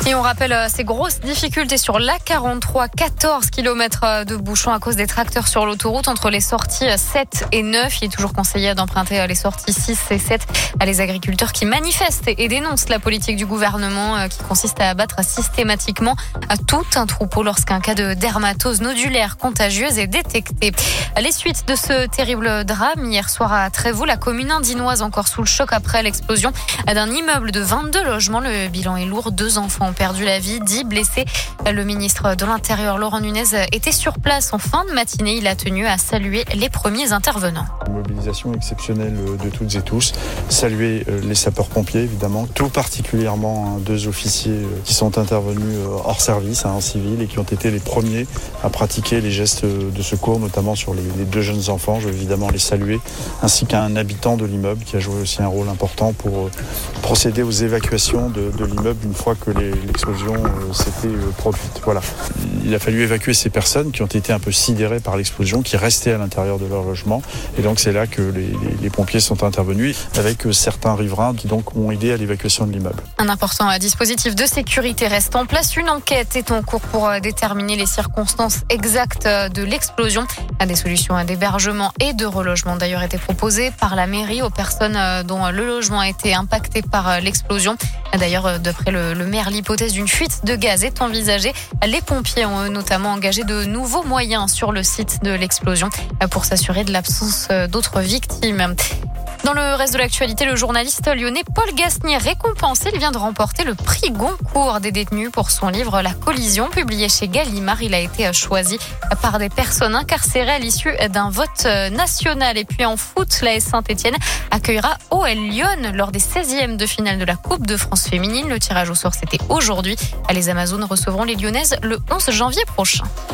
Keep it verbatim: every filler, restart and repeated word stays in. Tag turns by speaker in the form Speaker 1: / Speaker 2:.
Speaker 1: Et on rappelle ces grosses difficultés sur l'A quarante-trois, quatorze kilomètres de bouchons à cause des tracteurs sur l'autoroute entre les sorties sept et neuf. Il est toujours conseillé d'emprunter les sorties six et sept à les agriculteurs qui manifestent et dénoncent la politique du gouvernement qui consiste à abattre systématiquement tout un troupeau lorsqu'un cas de dermatose nodulaire contagieuse est détecté. Les suites de ce terrible drame hier soir à Trévoux, la commune indinoise encore sous le choc après l'explosion d'un immeuble de vingt-deux logements. Le bilan est lourd, deux enfants ont perdu la vie, dix blessés. Le ministre de l'Intérieur, Laurent Nunez, était sur place en fin de matinée. Il a tenu à saluer les premiers intervenants.
Speaker 2: Une mobilisation exceptionnelle de toutes et tous. Saluer les sapeurs-pompiers, évidemment, tout particulièrement deux officiers qui sont intervenus hors service, en civil, et qui ont été les premiers à pratiquer les gestes de secours, notamment sur les, les deux jeunes enfants. Je veux évidemment les saluer, ainsi qu'un habitant de l'immeuble qui a joué aussi un rôle important pour procéder aux évacuations de, de l'immeuble une fois que les, l'explosion euh, s'était euh, produite. Voilà. Il a fallu évacuer ces personnes qui ont été un peu sidérées par l'explosion, qui restaient à l'intérieur de leur logement. Et donc c'est là que les, les, les pompiers sont intervenus avec euh, certains riverains qui donc ont aidé à l'évacuation de l'immeuble.
Speaker 1: Un important dispositif de sécurité reste en place. Une enquête est en cours pour déterminer les circonstances exactes de l'explosion. Des solutions d'hébergement et de relogement d'ailleurs été proposées par la mairie aux personnes dont le logement a été impacté par l'explosion. D'ailleurs, d'après le, le maire, l'hypothèse d'une fuite de gaz est envisagée. Les pompiers ont notamment engagé de nouveaux moyens sur le site de l'explosion pour s'assurer de l'absence d'autres victimes. Dans le reste de l'actualité, le journaliste lyonnais Paul Gasnier récompensé. Il vient de remporter le prix Goncourt des détenus pour son livre La Collision, publié chez Gallimard. Il a été choisi par des personnes incarcérées à l'issue d'un vote national. Et puis en foot, l'A S Saint-Etienne accueillera O L Lyon lors des seizièmes de finale de la Coupe de France féminine. Le tirage au sort, c'était aujourd'hui. Les Amazones recevront les Lyonnaises le onze janvier prochain.